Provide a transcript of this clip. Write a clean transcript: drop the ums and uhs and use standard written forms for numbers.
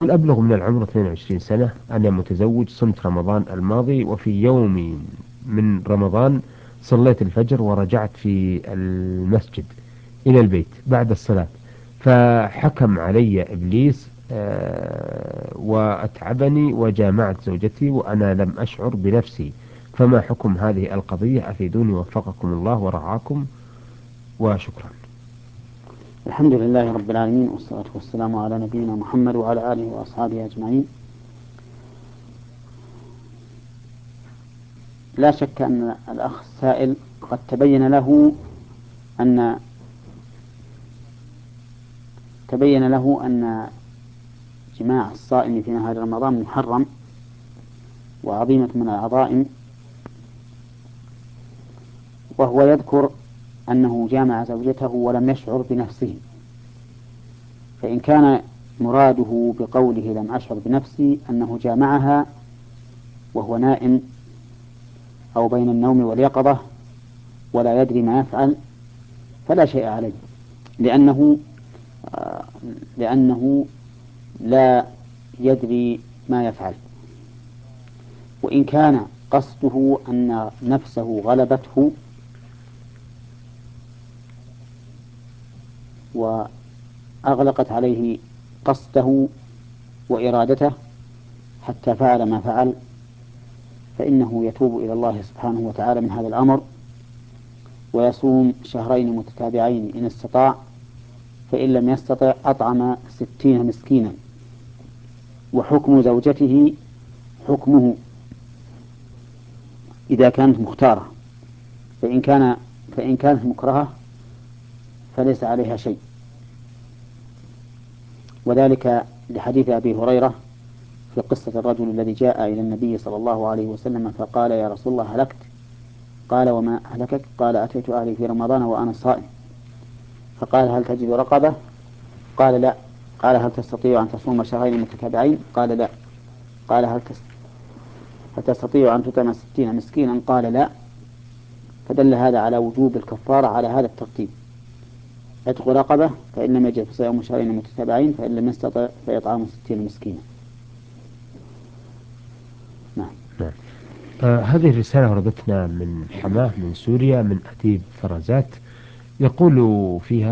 أبلغ من العمر 22 سنة. أنا متزوج. صمت رمضان الماضي، وفي يوم من رمضان صليت الفجر ورجعت في المسجد إلى البيت بعد الصلاة، فحكم علي إبليس وأتعبني وجامعت زوجتي وأنا لم أشعر بنفسي. فما حكم هذه القضية؟ أفيدوني وفقكم الله ورعاكم، وشكرا. الحمد لله رب العالمين، والصلاة والسلام على نبينا محمد وعلى آله وأصحابه أجمعين. لا شك أن الأخ السائل قد أن تبين له أن جماع الصائم في نهار رمضان محرم وعظيمة من العظائم، وهو يذكر أنه جامع زوجته ولم يشعر بنفسه. فإن كان مراده بقوله لم أشعر بنفسي أنه جامعها وهو نائم أو بين النوم واليقظة ولا يدري ما يفعل، فلا شيء عليه، لأنه لأنه لا يدري ما يفعل. وإن كان قصده أن نفسه غلبته وأغلقت عليه قصده وإرادته حتى فعل ما فعل، فإنه يتوب إلى الله سبحانه وتعالى من هذا الأمر، ويصوم شهرين متتابعين إن استطاع، فإن لم يستطع أطعم 60 مسكينا. وحكم زوجته حكمه إذا كانت مختارة، فإن كان فإن كانت مكرهة فليس عليها شيء، وذلك لحديث أبي هريرة في قصة الرجل الذي جاء إلى النبي صلى الله عليه وسلم فقال: يا رسول الله، هلكت. قال: وما أهلكك؟ قال: أتيت أهلي في رمضان وأنا صائم. فقال: هل تجد رقبة؟ قال: لا. قال: هل تستطيع أن تصوم شهرين متتابعين؟ قال: لا. قال: هل تستطيع أن تطعم 60 مسكينا؟ قال: لا. فدل هذا على وجوب الكفارة على هذا الترتيب: عتق رقبة فإن لم يجد فصيام شهرين متتابعين، فإن لم يستطع فإطعام 60 مسكينا. نعم. نعم. هذه الرسالة وردتنا من حماه من سوريا، من أديب فرزات، يقول فيها: